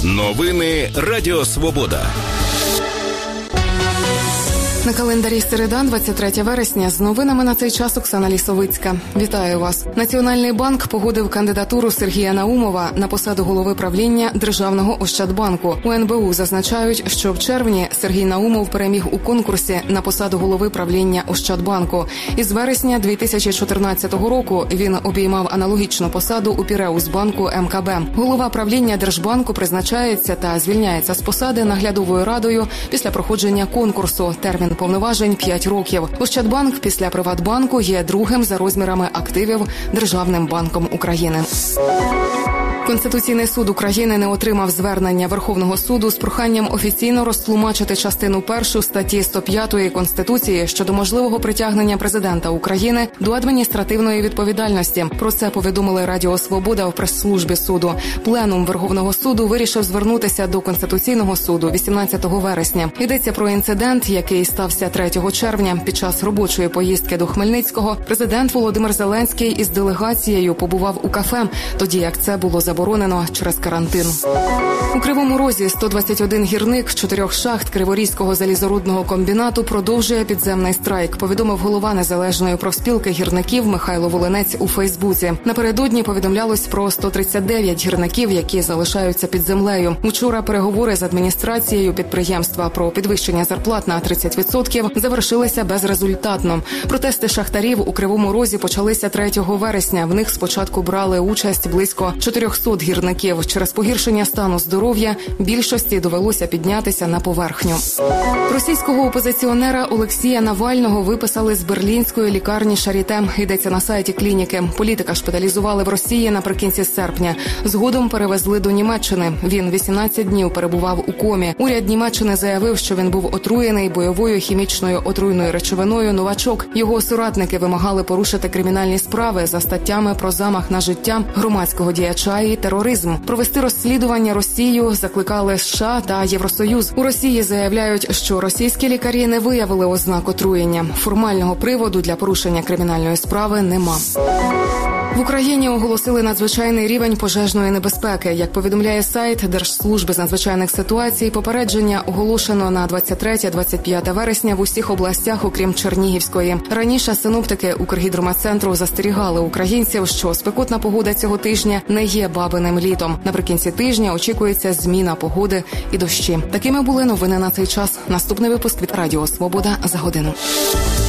Новини Радіо Свобода. На календарі середа, 23 вересня. З новинами на цей час Оксана Лісовицька. Вітаю вас. Національний банк погодив кандидатуру Сергія Наумова на посаду голови правління Державного Ощадбанку. У НБУ зазначають, що в червні Сергій Наумов переміг у конкурсі на посаду голови правління Ощадбанку. Із вересня 2014 року він обіймав аналогічну посаду у Піреусбанку МКБ. Голова правління Держбанку призначається та звільняється з посади наглядовою радою після проходження конкурсу. Термін повноважень 5 років. Ощадбанк після Приватбанку є другим за розмірами активів Державним банком України. Конституційний суд України не отримав звернення Верховного суду з проханням офіційно розтлумачити частину 1 статті 105 Конституції щодо можливого притягнення президента України до адміністративної відповідальності. Про це повідомили Радіо Свобода в прес-службі суду. Пленум Верховного суду вирішив звернутися до Конституційного суду 18 вересня. Йдеться про інцидент, який стався 3 червня. Під час робочої поїздки до Хмельницького президент Володимир Зеленський із делегацією побував у кафе, тоді як це було заборонено через карантин. У Кривому Розі 121 гірник 4 шахт Криворізького залізорудного комбінату продовжує підземний страйк, повідомив голова Незалежної профспілки гірників Михайло Волинець у Фейсбуці. Напередодні повідомлялось про 139 гірників, які залишаються під землею. Учора переговори з адміністрацією підприємства про підвищення зарплат на 30% завершилися безрезультатно. Протести шахтарів у Кривому Розі почалися 3 вересня. В них спочатку брали участь близько 400 гірників. Через погіршення стану здоров'я більшості довелося піднятися на поверхню. Російського опозиціонера Олексія Навального виписали з берлінської лікарні Шаріте. Йдеться на сайті клініки. Політика шпиталізували в Росії наприкінці серпня. Згодом перевезли до Німеччини. Він 18 днів перебував у комі. Уряд Німеччини заявив, що він був отруєний бойовою хімічною отруйною речовиною «Новачок». Його соратники вимагали порушити кримінальні справи за статтями про замах на життя громадського діяча і тероризм. Провести розслідування Росію закликали США та Євросоюз. У Росії заявляють, що російські лікарі не виявили ознак отруєння. Формального приводу для порушення кримінальної справи нема. В Україні оголосили надзвичайний рівень пожежної небезпеки. Як повідомляє сайт Держслужби з надзвичайних ситуацій, попередження оголошено на 23-25 вересня в усіх областях, окрім Чернігівської. Раніше синоптики Укргідрометцентру застерігали українців, що спекотна погода цього тижня не є бабиним літом. Наприкінці тижня очікується зміна погоди і дощі. Такими були новини на цей час. Наступний випуск від Радіо Свобода за годину.